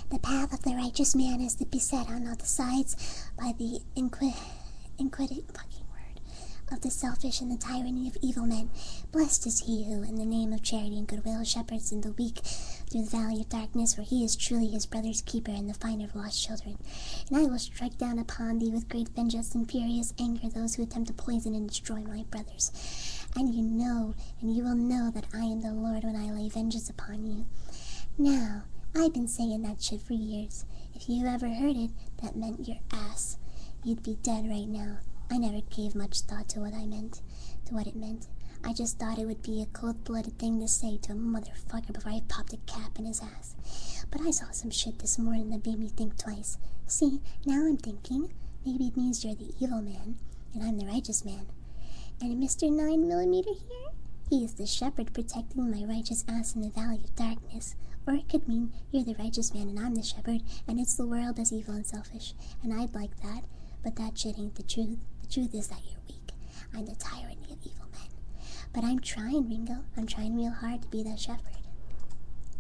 The path of the righteous man is beset on all the sides by the of the selfish and the tyranny of evil men. Blessed is he who, in the name of charity and goodwill, shepherds in the weak through the valley of darkness, where he is truly his brother's keeper and the finder of lost children. And I will strike down upon thee with great vengeance and furious anger those who attempt to poison and destroy my brothers. And you will know that I am the Lord when I lay vengeance upon you. Now, I've been saying that shit for years. If you ever heard it, that meant your ass. You'd be dead right now. I never gave much thought to what it meant. I just thought it would be a cold-blooded thing to say to a motherfucker before I popped a cap in his ass. But I saw some shit this morning that made me think twice. See, now I'm thinking, maybe it means you're the evil man, and I'm the righteous man. And Mr. 9mm here? He is the shepherd protecting my righteous ass in the valley of darkness. Or it could mean you're the righteous man and I'm the shepherd, and it's the world that's evil and selfish. And I'd like that, but that shit ain't the truth. The truth is that you're weak. I'm the tyranny of evil men. But I'm trying, Ringo. I'm trying real hard to be that shepherd.